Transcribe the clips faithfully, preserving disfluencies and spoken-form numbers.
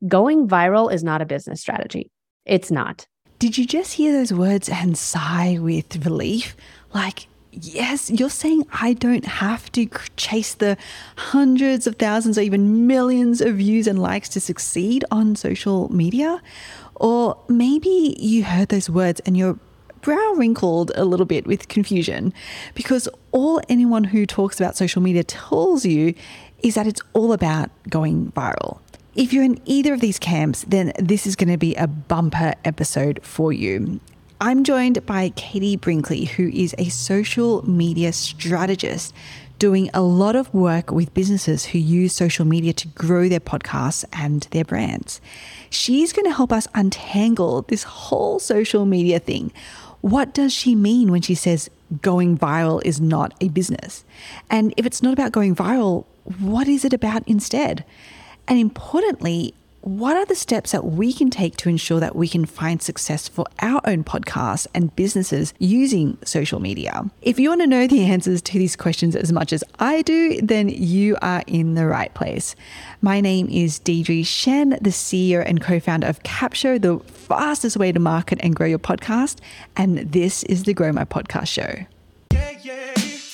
Going viral is not a business strategy. It's not. Did you just hear those words and sigh with relief? Like, yes, you're saying I don't have to chase the hundreds of thousands or even millions of views and likes to succeed on social media? Or maybe you heard those words and your brow wrinkled a little bit with confusion, because all anyone who talks about social media tells you is that it's all about going viral. If you're in either of these camps, then this is going to be a bumper episode for you. I'm joined by Katie Brinkley, who is a social media strategist doing a lot of work with businesses who use social media to grow their podcasts and their brands. She's going to help us untangle this whole social media thing. What does she mean when she says going viral is not a business? And if it's not about going viral, what is it about instead? And importantly, what are the steps that we can take to ensure that we can find success for our own podcasts and businesses using social media? If you want to know the answers to these questions as much as I do, then you are in the right place. My name is Deidre Shen, the C E O and co-founder of Capsho, the fastest way to market and grow your podcast. And this is the Grow My Podcast Show. Yeah, yeah.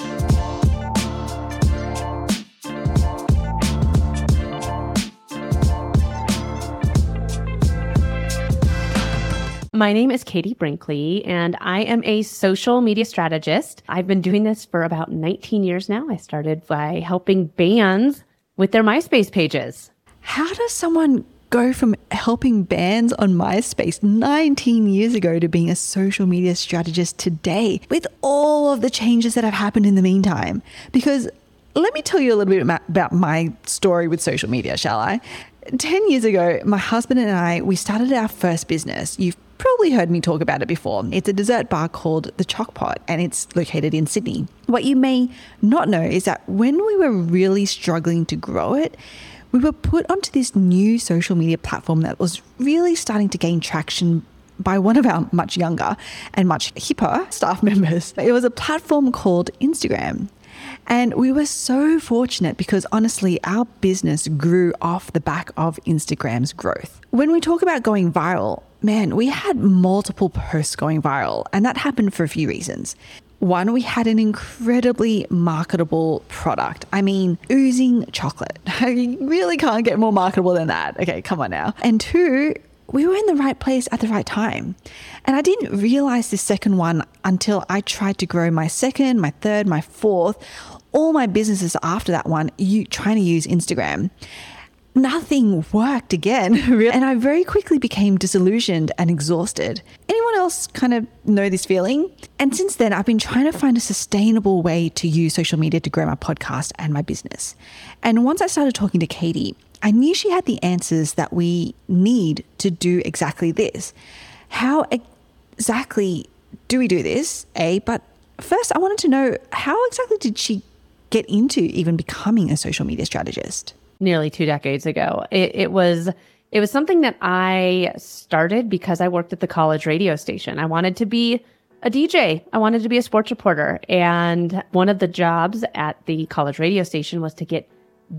My name is Katie Brinkley, and I am a social media strategist. I've been doing this for about nineteen years now. I started by helping bands with their MySpace pages. How does someone go from helping bands on MySpace nineteen years ago to being a social media strategist today with all of the changes that have happened in the meantime? Because let me tell you a little bit about my story with social media, shall I? ten years ago, my husband and I, we started our first business. You've probably heard me talk about it before. It's a dessert bar called The Choc Pot, and it's located in Sydney. What you may not know is that when we were really struggling to grow it, we were put onto this new social media platform that was really starting to gain traction by one of our much younger and much hipper staff members. It was a platform called Instagram. And we were so fortunate because honestly, our business grew off the back of Instagram's growth. When we talk about going viral, man, we had multiple posts going viral, and that happened for a few reasons. One, we had an incredibly marketable product. I mean, oozing chocolate. You really can't get more marketable than that. Okay, come on now. And two, we were in the right place at the right time. And I didn't realize this second one until I tried to grow my second, my third, my fourth, all my businesses after that one, you trying to use Instagram. Nothing worked again. And I very quickly became disillusioned and exhausted. Anyone else kind of know this feeling? And since then, I've been trying to find a sustainable way to use social media to grow my podcast and my business. And once I started talking to Katie, I knew she had the answers that we need to do exactly this. How exactly do we do this? A, but first I wanted to know, how exactly did she get into even becoming a social media strategist? Nearly two decades ago. It, it was it was something that I started because I worked at the college radio station. I wanted to be a D J. I wanted to be a sports reporter. And one of the jobs at the college radio station was to get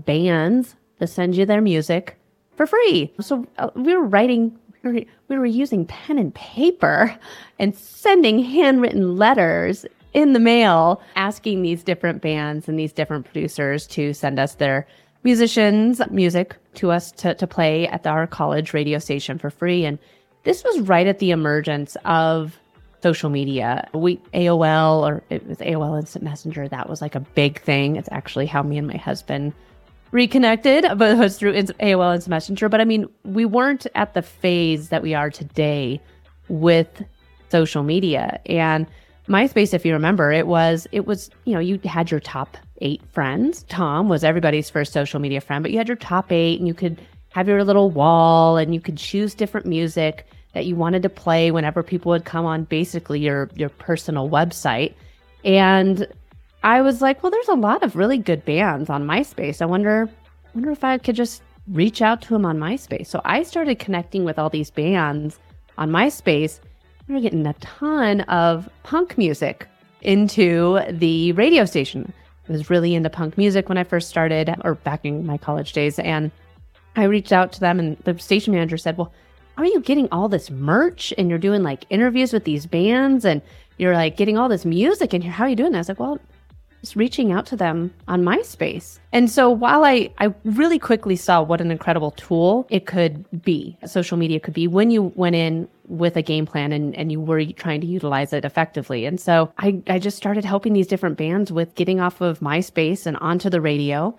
bands to send you their music for free. So uh, we were writing, we were, we were using pen and paper and sending handwritten letters in the mail, asking these different bands and these different producers to send us their musicians' music to us to, to play at our college radio station for free. And this was right at the emergence of social media. We A O L, or it was A O L Instant Messenger, that was like a big thing. It's actually how me and my husband reconnected, but it was through A O L Instant Messenger. But I mean, we weren't at the phase that we are today with social media. And MySpace, if you remember, it was, it was, you know, you had your top eight friends. Tom was everybody's first social media friend, but you had your top eight and you could have your little wall and you could choose different music that you wanted to play whenever people would come on basically your, your personal website. And I was like, well, there's a lot of really good bands on MySpace. I wonder, wonder if I could just reach out to them on MySpace. So I started connecting with all these bands on MySpace. We were getting a ton of punk music into the radio station. I was really into punk music when I first started, or back in my college days. And I reached out to them and the station manager said, well, are you getting all this merch and you're doing like interviews with these bands and you're like getting all this music and how are you doing that? I was like, well, just reaching out to them on MySpace. And so while I, I really quickly saw what an incredible tool it could be, social media could be when you went in with a game plan and, and you were trying to utilize it effectively. And so I, I just started helping these different bands with getting off of MySpace and onto the radio.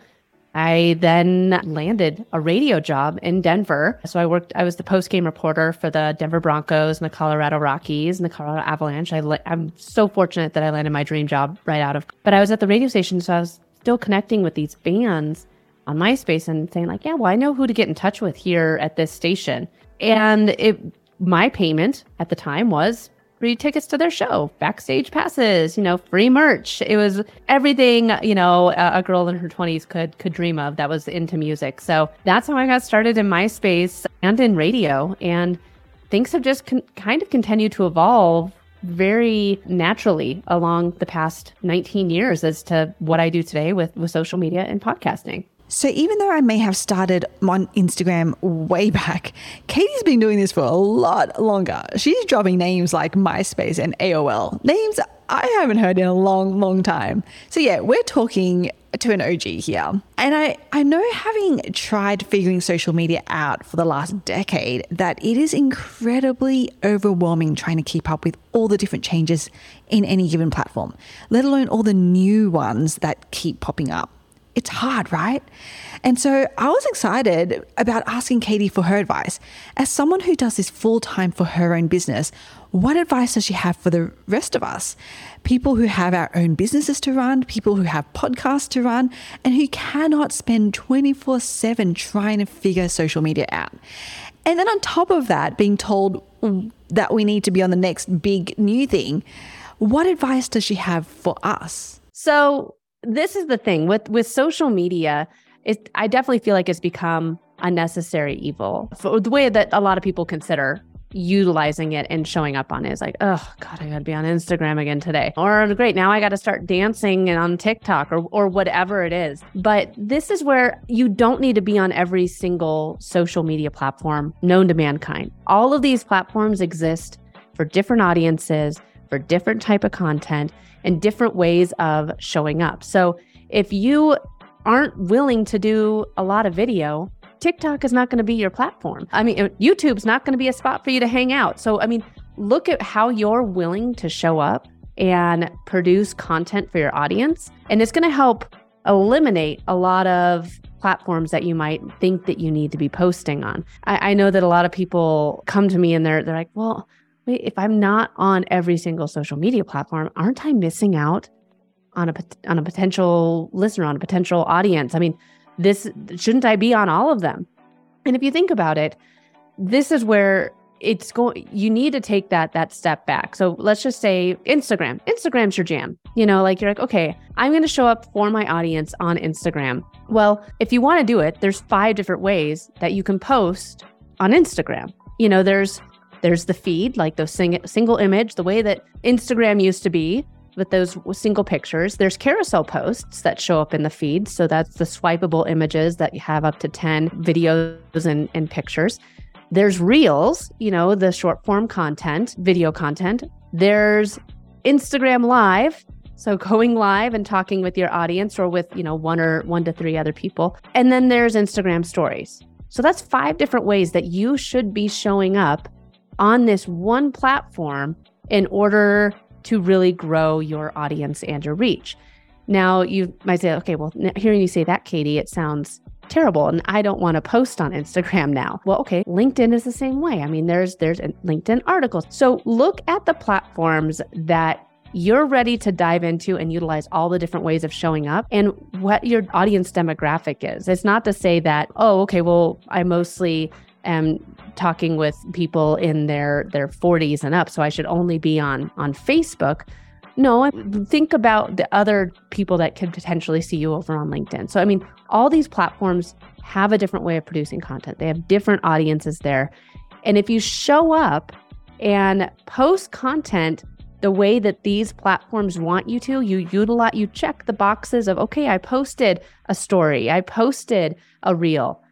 I then landed a radio job in Denver. So I worked, I was the post-game reporter for the Denver Broncos and the Colorado Rockies and the Colorado Avalanche. I, I'm so fortunate that I landed my dream job right out of, but I was at the radio station. So I was still connecting with these bands on MySpace and saying like, yeah, well, I know who to get in touch with here at this station. And it, my payment at the time was free tickets to their show, backstage passes, you know, free merch. It was everything, you know, a, a girl in her twenties could could dream of that was into music. So that's how I got started in MySpace and in radio. And things have just con- kind of continued to evolve very naturally along the past nineteen years as to what I do today with, with social media and podcasting. So even though I may have started on Instagram way back, Katie's been doing this for a lot longer. She's dropping names like MySpace and A O L, names I haven't heard in a long, long time. So yeah, we're talking to an O G here. And I, I know, having tried figuring social media out for the last decade, that it is incredibly overwhelming trying to keep up with all the different changes in any given platform, let alone all the new ones that keep popping up. It's hard, right? And so I was excited about asking Katie for her advice. As someone who does this full time for her own business, what advice does she have for the rest of us? People who have our own businesses to run, people who have podcasts to run, and who cannot spend twenty-four seven trying to figure social media out. And then on top of that, being told that we need to be on the next big new thing, what advice does she have for us? So this is the thing with, with social media. It, I definitely feel like it's become a necessary evil. For the way that a lot of people consider utilizing it and showing up on it is like, oh God, I got to be on Instagram again today. Or great, now I got to start dancing on TikTok or or whatever it is. But this is where you don't need to be on every single social media platform known to mankind. All of these platforms exist for different audiences, for different type of content and different ways of showing up. So if you aren't willing to do a lot of video, TikTok is not going to be your platform. I mean, YouTube's not going to be a spot for you to hang out. So, I mean, look at how you're willing to show up and produce content for your audience. And it's going to help eliminate a lot of platforms that you might think that you need to be posting on. I, I know that a lot of people come to me and they're they're like, well, wait, if I'm not on every single social media platform, aren't I missing out on a on a potential listener, on a potential audience? I mean, this shouldn't I be on all of them? And if you think about it, this is where it's going. You need to take that that step back. So let's just say Instagram. Instagram's your jam. You know, like you're like, okay, I'm going to show up for my audience on Instagram. Well, if you want to do it, there's five different ways that you can post on Instagram. You know, there's There's the feed, like those sing- single image, the way that Instagram used to be with those single pictures. There's carousel posts that show up in the feed. So that's the swipeable images that you have up to ten videos and, and pictures. There's Reels, you know, the short form content, video content. There's Instagram Live. So going live and talking with your audience or with, you know, one or one to three other people. And then there's Instagram Stories. So that's five different ways that you should be showing up on this one platform in order to really grow your audience and your reach. Now, you might say, okay, well, hearing you say that, Katie, it sounds terrible, and I don't want to post on Instagram now. Well, okay, LinkedIn is the same way. I mean, there's there's LinkedIn articles. So look at the platforms that you're ready to dive into and utilize all the different ways of showing up and what your audience demographic is. It's not to say that, oh, okay, well, I mostly am talking with people in their their forties and up, so I should only be on on Facebook. No, think about the other people that could potentially see you over on LinkedIn. So, I mean, all these platforms have a different way of producing content. They have different audiences there. And if you show up and post content the way that these platforms want you to, you utilize, you check the boxes of, okay, I posted a story, I posted a reel.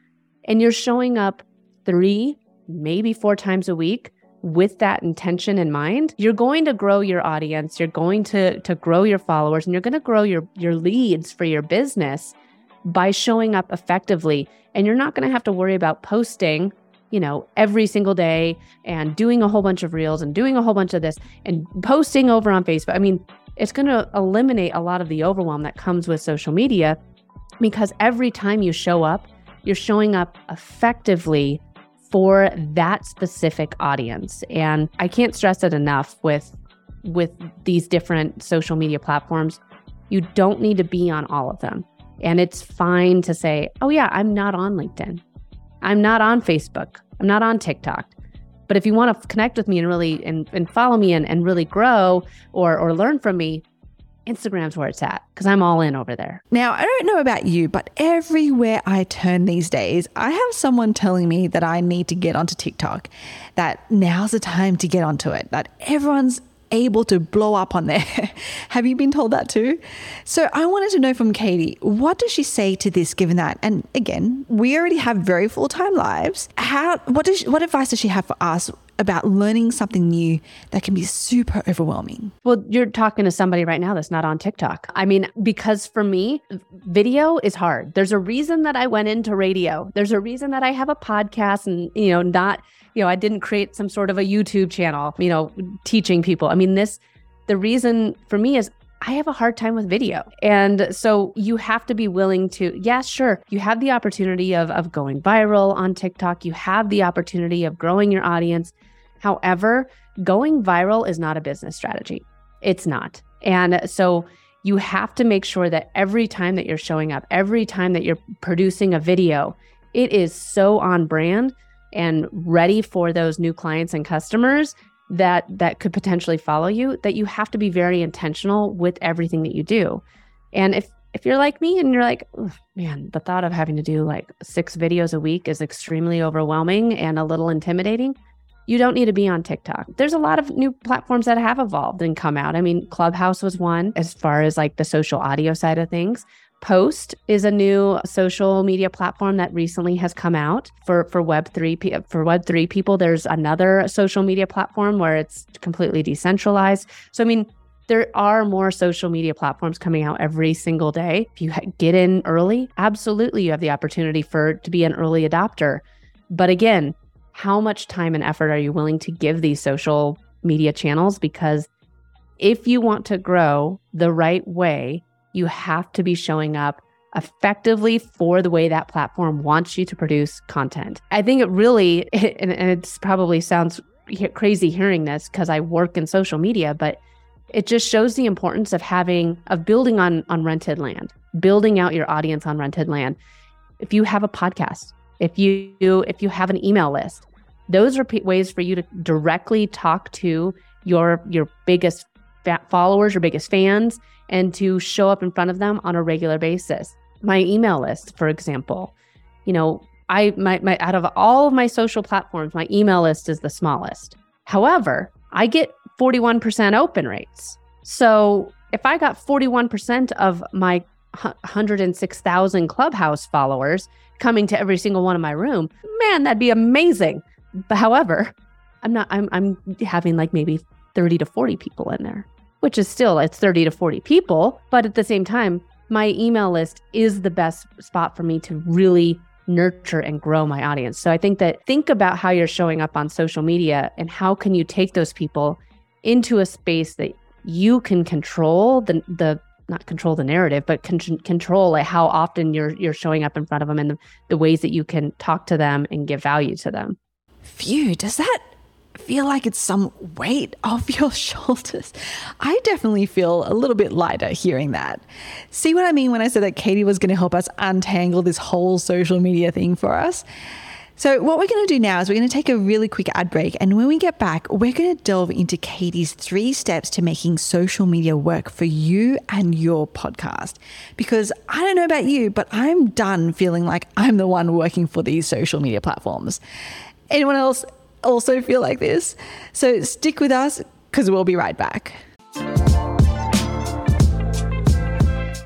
and you're showing up three, maybe four times a week with that intention in mind, you're going to grow your audience, you're going to, to grow your followers, and you're going to grow your, your leads for your business by showing up effectively. And you're not going to have to worry about posting, you know, every single day and doing a whole bunch of reels and doing a whole bunch of this and posting over on Facebook. I mean, it's going to eliminate a lot of the overwhelm that comes with social media, because every time you show up, you're showing up effectively for that specific audience. And I can't stress it enough with, with these different social media platforms. You don't need to be on all of them. And it's fine to say, oh yeah, I'm not on LinkedIn. I'm not on Facebook. I'm not on TikTok. But if you want to connect with me and really and, and follow me and, and really grow or or learn from me, Instagram's where it's at, because I'm all in over there. Now, I don't know about you, but everywhere I turn these days, I have someone telling me that I need to get onto TikTok, that now's the time to get onto it, that everyone's able to blow up on there. Have you been told that too? So I wanted to know from Katie, what does she say to this, given that, and again, we already have very full-time lives. How, what does she, what advice does she have for us about learning something new that can be super overwhelming? Well, you're talking to somebody right now that's not on TikTok. I mean, because for me, video is hard. There's a reason that I went into radio. There's a reason that I have a podcast and, you know, not, you know, I didn't create some sort of a YouTube channel, you know, teaching people. I mean, this, the reason for me is I have a hard time with video. And so you have to be willing to, yeah, sure. You have the opportunity of, of going viral on TikTok. You have the opportunity of growing your audience. However, going viral is not a business strategy. It's not. And so you have to make sure that every time that you're showing up, every time that you're producing a video, it is so on brand and ready for those new clients and customers that that could potentially follow you, that you have to be very intentional with everything that you do. And if if you're like me and you're like, man, the thought of having to do like six videos a week is extremely overwhelming and a little intimidating, you don't need to be on TikTok. There's a lot of new platforms that have evolved and come out. I mean, Clubhouse was one as far as like the social audio side of things. Post is a new social media platform that recently has come out for, for Web three. For Web three people, there's another social media platform where it's completely decentralized. So, I mean, there are more social media platforms coming out every single day. If you get in early, absolutely you have the opportunity for to be an early adopter. But again, how much time and effort are you willing to give these social media channels? Because if you want to grow the right way, you have to be showing up effectively for the way that platform wants you to produce content. I think it really, and, and it probably sounds crazy hearing this because I work in social media, but it just shows the importance of having, of building on, on rented land, building out your audience on rented land. If you have a podcast, if you, if you have an email list, those are p- ways for you to directly talk to your, your biggest followers, your biggest fans, and to show up in front of them on a regular basis. My email list, for example, you know, I my, my out of all of my social platforms, my email list is the smallest. However, I get forty-one percent open rates. So if I got forty-one percent of my one hundred six thousand Clubhouse followers coming to every single one of my room, man, that'd be amazing. But however, I'm not, I'm, I'm having like maybe thirty to forty people in there, which is still, it's thirty to forty people. But at the same time, my email list is the best spot for me to really nurture and grow my audience. So I think that think about how you're showing up on social media and how can you take those people into a space that you can control the, the not control the narrative, but con- control like how often you're you're showing up in front of them and the, the ways that you can talk to them and give value to them. Phew, does that feel like it's some weight off your shoulders? I definitely feel a little bit lighter hearing that. See what I mean when I said that Katie was going to help us untangle this whole social media thing for us? So what we're going to do now is we're going to take a really quick ad break. And when we get back, we're going to delve into Katie's three steps to making social media work for you and your podcast. Because I don't know about you, but I'm done feeling like I'm the one working for these social media platforms. Anyone else also feel like this? So stick with us because we'll be right back.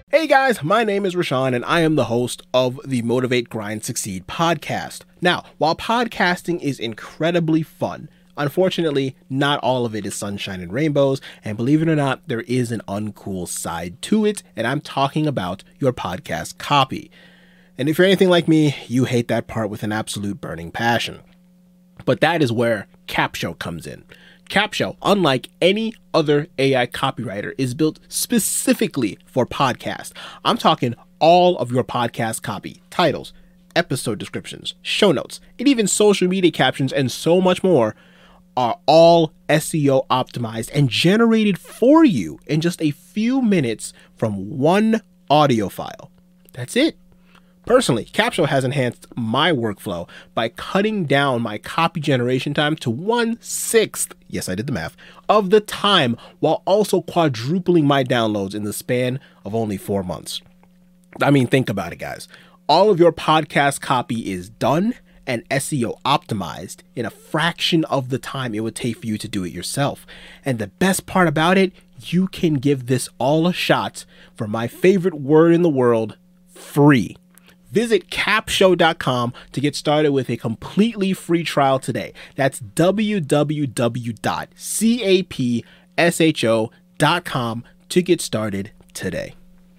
Hey guys, my name is Rashawn and I am the host of the Motivate, Grind, Succeed podcast. Now, while podcasting is incredibly fun, unfortunately, not all of it is sunshine and rainbows, and believe it or not, there is an uncool side to it, and I'm talking about your podcast copy. And if you're anything like me, you hate that part with an absolute burning passion. But that is where Capsho comes in. Capsho, unlike any other A I copywriter, is built specifically for podcasts. I'm talking all of your podcast copy, titles, episode descriptions, show notes, and even social media captions and so much more are all S E O optimized and generated for you in just a few minutes from one audio file. That's it. Personally, Capsho has enhanced my workflow by cutting down my copy generation time to one-sixth, yes, I did the math, of the time, while also quadrupling my downloads in the span of only four months. I mean, think about it, guys. All of your podcast copy is done and S E O optimized in a fraction of the time it would take for you to do it yourself. And the best part about it, you can give this all a shot for my favorite word in the world, free. Visit capsho dot com to get started with a completely free trial today. That's w w w dot capsho dot com to get started today.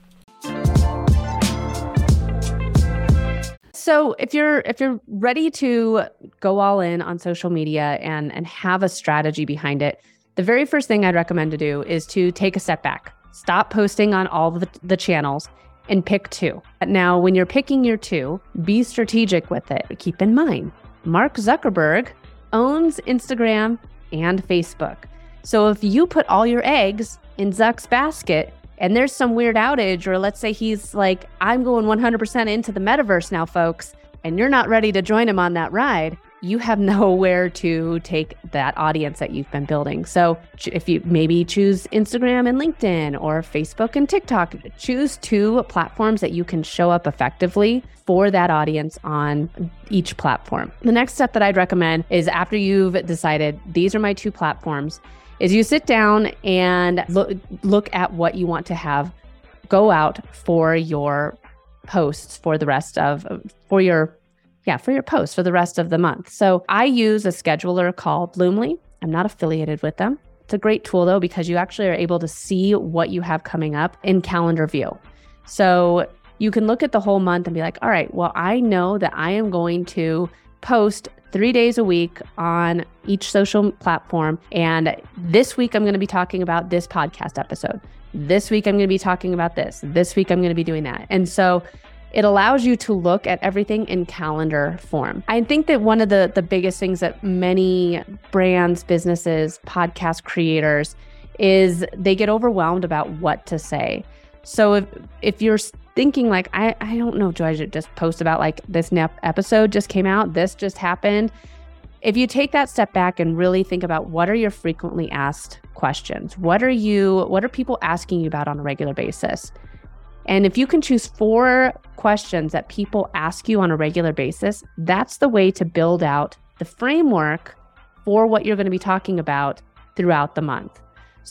So if you're if you're ready to go all in on social media and and have a strategy behind it, the very first thing I'd recommend to do is to take a step back. Stop posting on all of the, the channels and pick two. Now, when you're picking your two, be strategic with it. Keep in mind, Mark Zuckerberg owns Instagram and Facebook. So if you put all your eggs in Zuck's basket and there's some weird outage, or let's say he's like, I'm going one hundred percent into the metaverse now, folks, and you're not ready to join him on that ride, you have nowhere to take that audience that you've been building. So if you maybe choose Instagram and LinkedIn or Facebook and TikTok, choose two platforms that you can show up effectively for that audience on each platform. The next step that I'd recommend is after you've decided these are my two platforms, is you sit down and look, look at what you want to have go out for your posts for the rest of, for your Yeah, for your posts for the rest of the month. So I use a scheduler called Bloomly. I'm not affiliated with them. It's a great tool though, because you actually are able to see what you have coming up in calendar view. So you can look at the whole month and be like, all right, well, I know that I am going to post three days a week on each social platform. And this week I'm going to be talking about this podcast episode. This week I'm going to be talking about this. This week I'm going to be doing that. And so it allows you to look at everything in calendar form. I think that one of the, the biggest things that many brands, businesses, podcast creators is they get overwhelmed about what to say. So if if you're thinking like, I, I don't know, do I just post about like this nep- episode just came out, this just happened? If you take that step back and really think about what are your frequently asked questions? What are you, what are people asking you about on a regular basis? And if you can choose four questions that people ask you on a regular basis, that's the way to build out the framework for what you're going to be talking about throughout the month.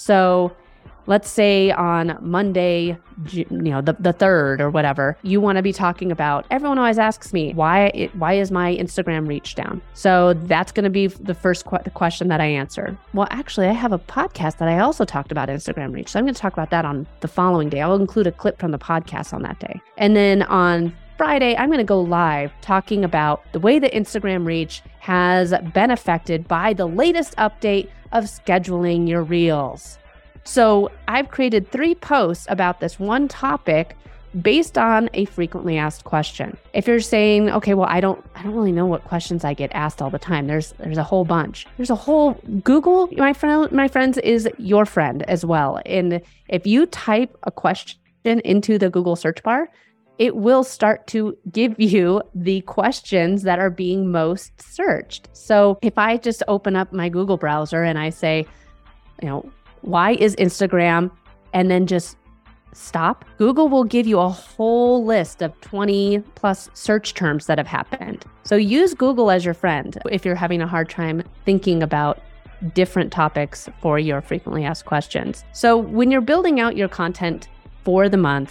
So let's say on Monday, you know, the, the third or whatever, you want to be talking about, everyone always asks me, why it, why is my Instagram reach down? So that's going to be the first qu- the question that I answer. Well, actually, I have a podcast that I also talked about Instagram reach. So I'm going to talk about that on the following day. I will include a clip from the podcast on that day. And then on Friday, I'm going to go live talking about the way that Instagram reach has been affected by the latest update of scheduling your reels. So I've created three posts about this one topic based on a frequently asked question. If you're saying, okay, well, I don't, I don't really know what questions I get asked all the time. There's, there's a whole bunch. There's a whole Google, my friend, my friends is your friend as well. And if you type a question into the Google search bar, it will start to give you the questions that are being most searched. So if I just open up my Google browser and I say, you know, why is Instagram, and then just stop, Google will give you a whole list of twenty plus search terms that have happened. So use Google as your friend if you're having a hard time thinking about different topics for your frequently asked questions. So when you're building out your content for the month,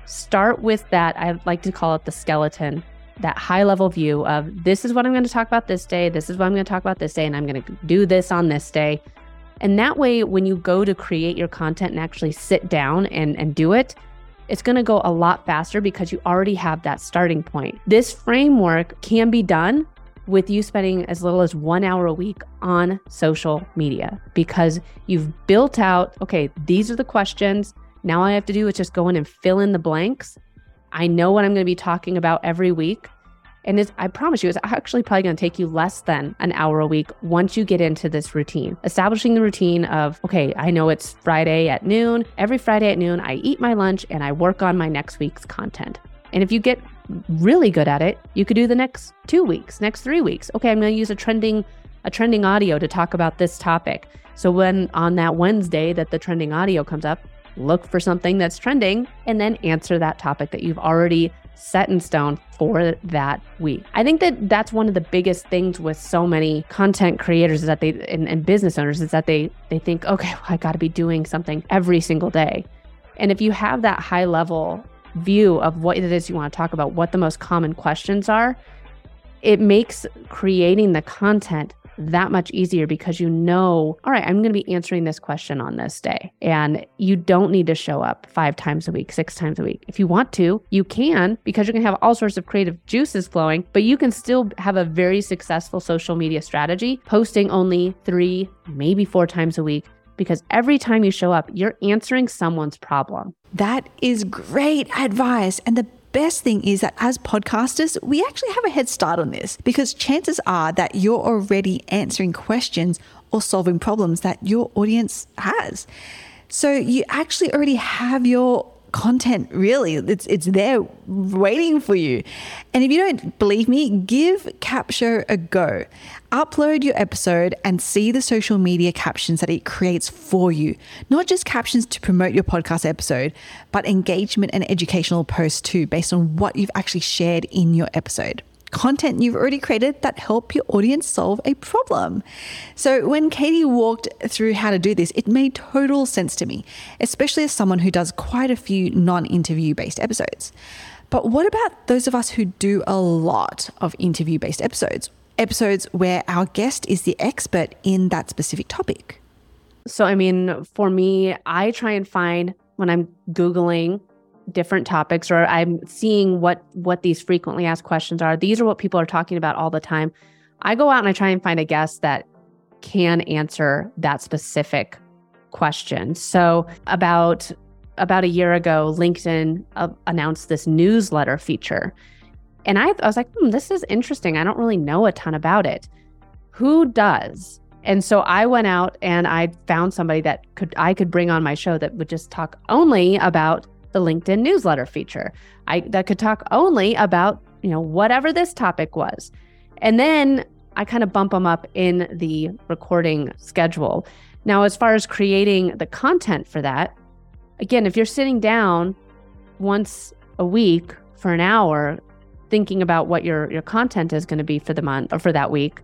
start with that. I like to call it the skeleton, that high level view of this is what I'm going to talk about this day. This is what I'm going to talk about this day. And I'm going to do this on this day. And that way, when you go to create your content and actually sit down and, and do it, it's going to go a lot faster because you already have that starting point. This framework can be done with you spending as little as one hour a week on social media because you've built out, okay, these are the questions. Now all I have to do is just go in and fill in the blanks. I know what I'm going to be talking about every week. And it's, I promise you, it's actually probably going to take you less than an hour a week once you get into this routine. Establishing the routine of, okay, I know it's Friday at noon. Every Friday at noon, I eat my lunch and I work on my next week's content. And if you get really good at it, you could do the next two weeks, next three weeks. Okay, I'm going to use a trending, a trending audio to talk about this topic. So when on that Wednesday that the trending audio comes up, look for something that's trending and then answer that topic that you've already set in stone for that week. I think that that's one of the biggest things with so many content creators is that they and, and business owners is that they they think, okay, well, I got to be doing something every single day. And if you have that high level view of what it is you want to talk about, what the most common questions are, it makes creating the content that much easier because you know, all right, I'm going to be answering this question on this day. And you don't need to show up five times a week, six times a week. If you want to, you can because you're going to have all sorts of creative juices flowing, but you can still have a very successful social media strategy, posting only three, maybe four times a week, because every time you show up, you're answering someone's problem. That is great advice. And the best thing is that as podcasters, we actually have a head start on this because chances are that you're already answering questions or solving problems that your audience has. So you actually already have your content, really. It's it's there waiting for you. And if you don't believe me, give Capsho a go. Upload your episode and see the social media captions that it creates for you. Not just captions to promote your podcast episode, but engagement and educational posts too, based on what you've actually shared in your episode. Content you've already created that help your audience solve a problem. So when Katie walked through how to do this, it made total sense to me, especially as someone who does quite a few non-interview based episodes. But what about those of us who do a lot of interview based episodes? Episodes where our guest is the expert in that specific topic. So, I mean, for me, I try and find when I'm Googling different topics or I'm seeing what what these frequently asked questions are. These are what people are talking about all the time. I go out and I try and find a guest that can answer that specific question. So about about a year ago, LinkedIn uh, announced this newsletter feature. And I, I was like, hmm, this is interesting. I don't really know a ton about it. Who does? And so I went out and I found somebody that could I could bring on my show that would just talk only about the LinkedIn newsletter feature. I that could talk only about, you know, whatever this topic was. And then I kind of bump them up in the recording schedule. Now, as far as creating the content for that, again, if you're sitting down once a week for an hour thinking about what your, your content is going to be for the month or for that week,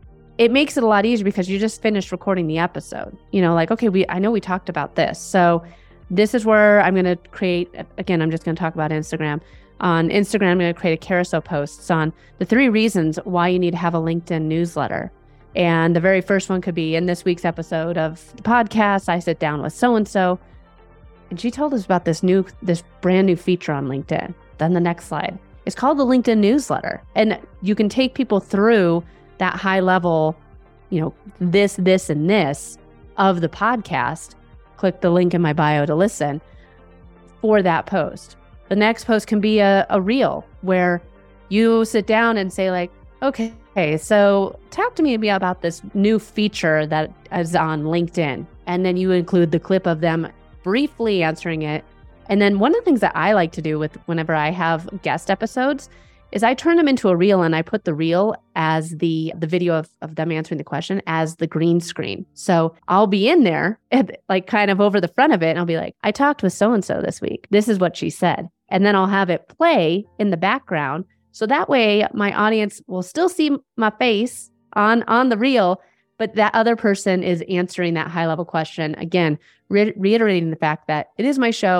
it makes it a lot easier because you just finished recording the episode. You know, like, okay, we I know we talked about this. So this is where I'm going to create, again, I'm just going to talk about Instagram. On Instagram, I'm going to create a carousel posts on the three reasons why you need to have a LinkedIn newsletter. And the very first one could be in this week's episode of the podcast, I sit down with so-and-so, and she told us about this new, this brand new feature on LinkedIn. Then the next slide. It's called the LinkedIn newsletter. And you can take people through that high level, you know, this, this, and this of the podcast. Click the link in my bio to listen for that post. The next post can be a, a reel where you sit down and say like, okay, so talk to me about this new feature that is on LinkedIn. And then you include the clip of them briefly answering it. And then one of the things that I like to do with whenever I have guest episodes is I turn them into a reel and I put the reel as the the video of, of them answering the question as the green screen. So I'll be in there like kind of over the front of it and I'll be like, I talked with so-and-so this week. This is what she said. And then I'll have it play in the background. So that way my audience will still see my face on, on the reel, but that other person is answering that high level question. Again, re- reiterating the fact that it is my show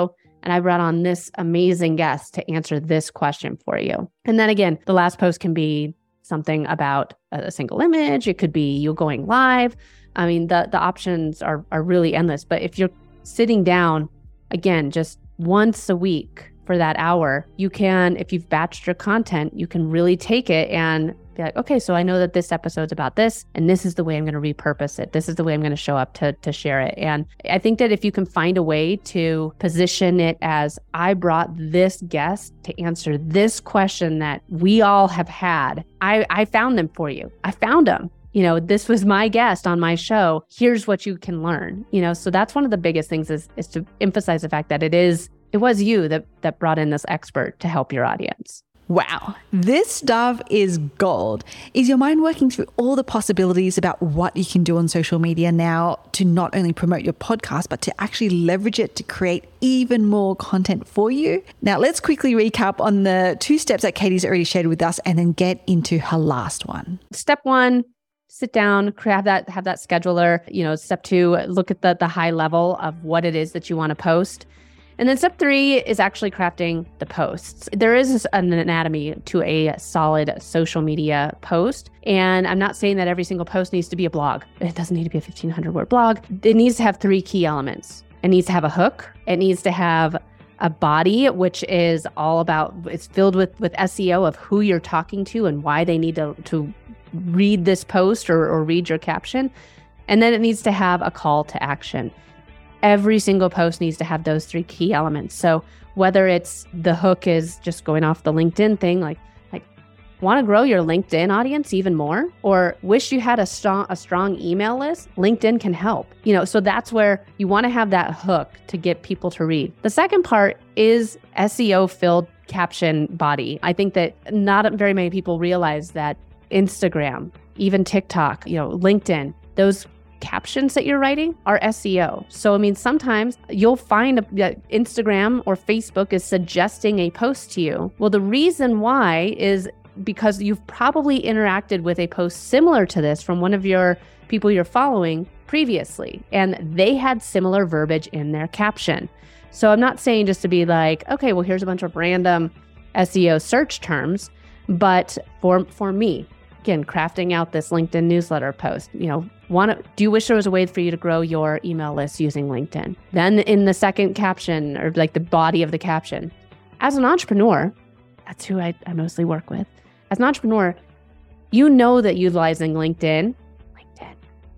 and I brought on this amazing guest to answer this question for you. And then again, the last post can be something about a single image. It could be you going live. I mean, the, the options are, are really endless. But if you're sitting down, again, just once a week for that hour, you can, if you've batched your content, you can really take it and be like, okay, so I know that this episode's about this, and this is the way I'm going to repurpose it. This is the way I'm going to show up to, to share it. And I think that if you can find a way to position it as, I brought this guest to answer this question that we all have had, I, I found them for you. I found them. You know, this was my guest on my show. Here's what you can learn. You know, so that's one of the biggest things is, is to emphasize the fact that it is, it was you that, that brought in this expert to help your audience. Wow, this stuff is gold. Is your mind working through all the possibilities about what you can do on social media now to not only promote your podcast, but to actually leverage it to create even more content for you? Now, let's quickly recap on the two steps that Katie's already shared with us and then get into her last one. Step one, sit down, have that, have that scheduler. You know, step two, look at the, the high level of what it is that you want to post. And then step three is actually crafting the posts. There is an anatomy to a solid social media post. And I'm not saying that every single post needs to be a blog. It doesn't need to be a fifteen hundred word blog. It needs to have three key elements. It needs to have a hook. It needs to have a body, which is all about, it's filled with, with S E O of who you're talking to and why they need to, to read this post or, or read your caption. And then it needs to have a call to action. Every single post needs to have those three key elements. So whether it's the hook is just going off the LinkedIn thing, like, like want to grow your LinkedIn audience even more, or wish you had a strong, a strong email list, LinkedIn can help. You know, so that's where you want to have that hook to get people to read. The second part is S E O filled caption body. I think that not very many people realize that Instagram, even TikTok, you know, LinkedIn, those captions that you're writing are S E O. So, I mean, sometimes you'll find that Instagram or Facebook is suggesting a post to you. Well, the reason why is because you've probably interacted with a post similar to this from one of your people you're following previously, and they had similar verbiage in their caption. So I'm not saying just to be like, okay, well, here's a bunch of random S E O search terms, but for for me, again, crafting out this LinkedIn newsletter post, you know, want to, do you wish there was a way for you to grow your email list using LinkedIn? Then in the second caption, or like the body of the caption, as an entrepreneur, that's who I, I mostly work with. As an entrepreneur, you know that utilizing LinkedIn, LinkedIn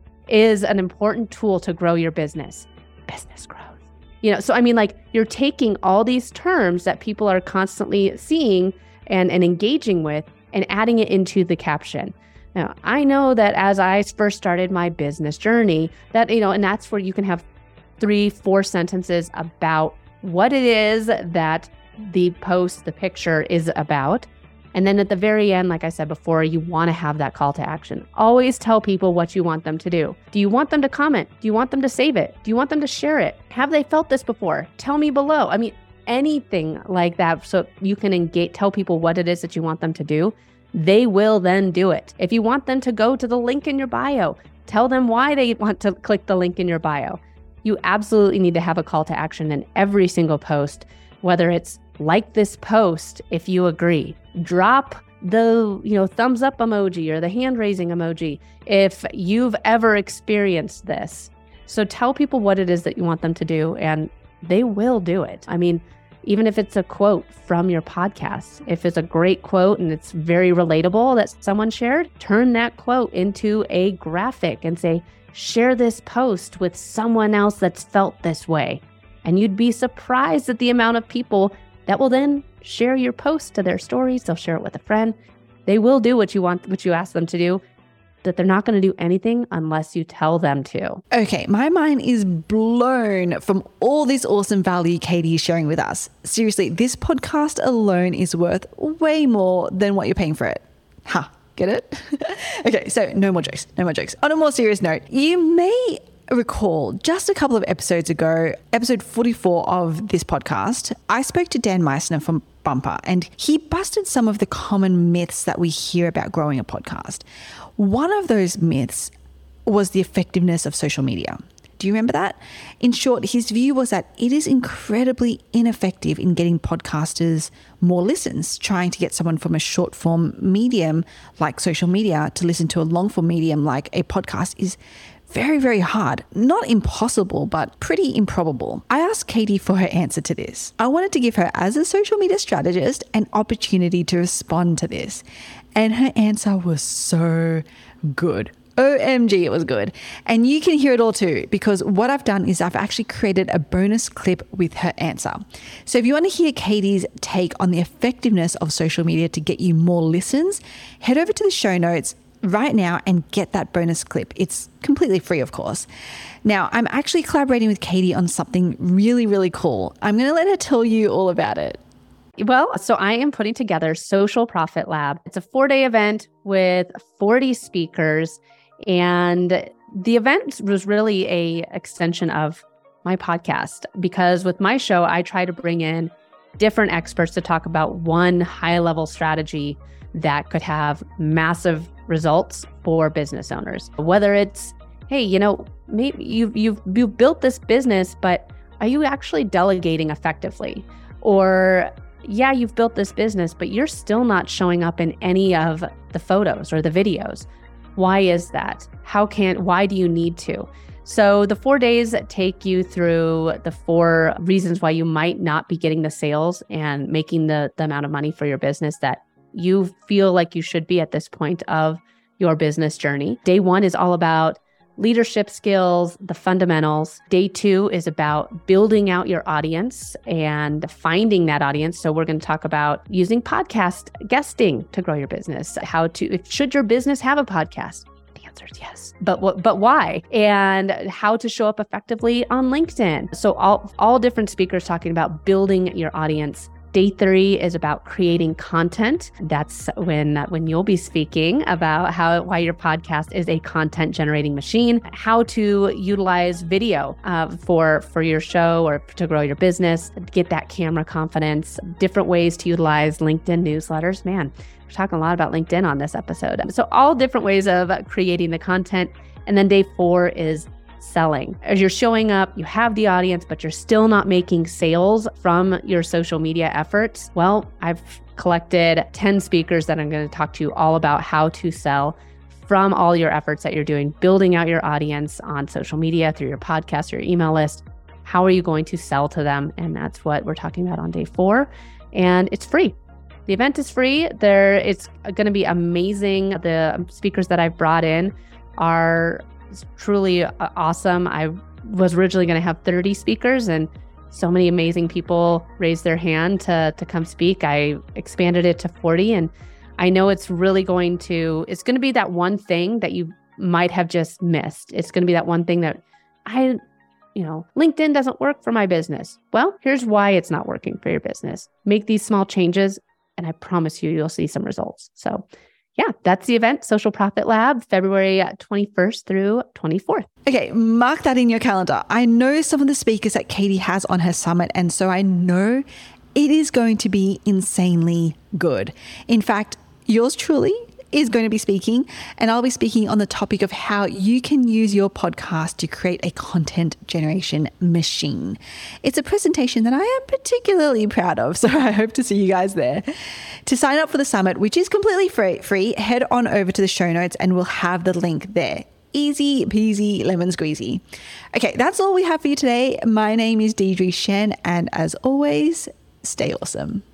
is an important tool to grow your business. Business growth. You know, so I mean, like, you're taking all these terms that people are constantly seeing and, and engaging with and adding it into the caption. Now, I know that as I first started my business journey, that, you know, and that's where you can have three, four sentences about what it is that the post, the picture is about. And then at the very end, like I said before, you want to have that call to action. Always tell people what you want them to do. Do you want them to comment? Do you want them to save it? Do you want them to share it? Have they felt this before? Tell me below. I mean, anything like that, so you can engage, tell people what it is that you want them to do. They will then do it. If you want them to go to the link in your bio, tell them why they want to click the link in your bio. You absolutely need to have a call to action in every single post, whether it's like this post if you agree. Drop the, you know, thumbs up emoji or the hand raising emoji if you've ever experienced this. So tell people what it is that you want them to do, and they will do it. I mean, even if it's a quote from your podcast, if it's a great quote and it's very relatable that someone shared, turn that quote into a graphic and say, share this post with someone else that's felt this way. And you'd be surprised at the amount of people that will then share your post to their stories. They'll share it with a friend. They will do what you want, what you ask them to do, that they're not going to do anything unless you tell them to. Okay, my mind is blown from all this awesome value Katie is sharing with us. Seriously, this podcast alone is worth way more than what you're paying for it. Ha, huh, get it? Okay, so no more jokes, no more jokes. On a more serious note, you may recall just a couple of episodes ago, episode forty-four of this podcast, I spoke to Dan Meissner from Bumper, and he busted some of the common myths that we hear about growing a podcast. One of those myths was the effectiveness of social media. Do you remember that? In short, his view was that it is incredibly ineffective in getting podcasters more listens. Trying to get someone from a short form medium like social media to listen to a long form medium like a podcast is very, very hard. Not impossible, but pretty improbable. I asked Katie for her answer to this. I wanted to give her, as a social media strategist, an opportunity to respond to this. And her answer was so good. O M G, it was good. And you can hear it all too, because what I've done is I've actually created a bonus clip with her answer. So if you want to hear Katie's take on the effectiveness of social media to get you more listens, head over to the show notes right now and get that bonus clip. It's completely free, of course. Now, I'm actually collaborating with Katie on something really, really cool. I'm going to let her tell you all about it. Well, so I am putting together Social Profit Lab. It's a four-day event with forty speakers, and the event was really a extension of my podcast, because with my show, I try to bring in different experts to talk about one high-level strategy that could have massive results for business owners. Whether it's, hey, you know, maybe you've, you've, you've built this business, but are you actually delegating effectively? Or, yeah, you've built this business, but you're still not showing up in any of the photos or the videos. Why is that? How can, why do you need to? So the four days take you through the four reasons why you might not be getting the sales and making the, the amount of money for your business that you feel like you should be at this point of your business journey. Day one is all about leadership skills, the fundamentals. Day two is about building out your audience and finding that audience. So we're going to talk about using podcast guesting to grow your business. How to, if, should your business have a podcast? The answer is yes. But what, but why? And how to show up effectively on LinkedIn. So all, all different speakers talking about building your audience. Day three is about creating content. That's when when you'll be speaking about how why your podcast is a content generating machine, how to utilize video uh, for for your show or to grow your business, get that camera confidence, different ways to utilize LinkedIn newsletters. Man, we're talking a lot about LinkedIn on this episode. So all different ways of creating the content. And then day four is selling. As you're showing up, you have the audience, but you're still not making sales from your social media efforts. Well, I've collected ten speakers that I'm going to talk to you all about how to sell from all your efforts that you're doing, building out your audience on social media through your podcast, your email list. How are you going to sell to them? And that's what we're talking about on day four. And it's free. The event is free. There, it's going to be amazing. The speakers that I've brought in are truly awesome. I was originally going to have thirty speakers, and so many amazing people raised their hand to to come speak. I expanded it to forty, and I know it's really going to, it's going to be that one thing that you might have just missed. It's going to be that one thing that I, you know, LinkedIn doesn't work for my business. Well, here's why it's not working for your business. Make these small changes, and I promise you, you'll see some results. So yeah, that's the event, Social Profit Lab, February twenty-first through twenty-fourth. Okay, mark that in your calendar. I know some of the speakers that Katie has on her summit, and so I know it is going to be insanely good. In fact, yours truly is going to be speaking, and I'll be speaking on the topic of how you can use your podcast to create a content generation machine. It's a presentation that I am particularly proud of, so I hope to see you guys there. To sign up for the summit, which is completely free, free, head on over to the show notes and we'll have the link there. Easy peasy lemon squeezy. Okay, that's all we have for you today. My name is Deidre Shen, and as always, stay awesome.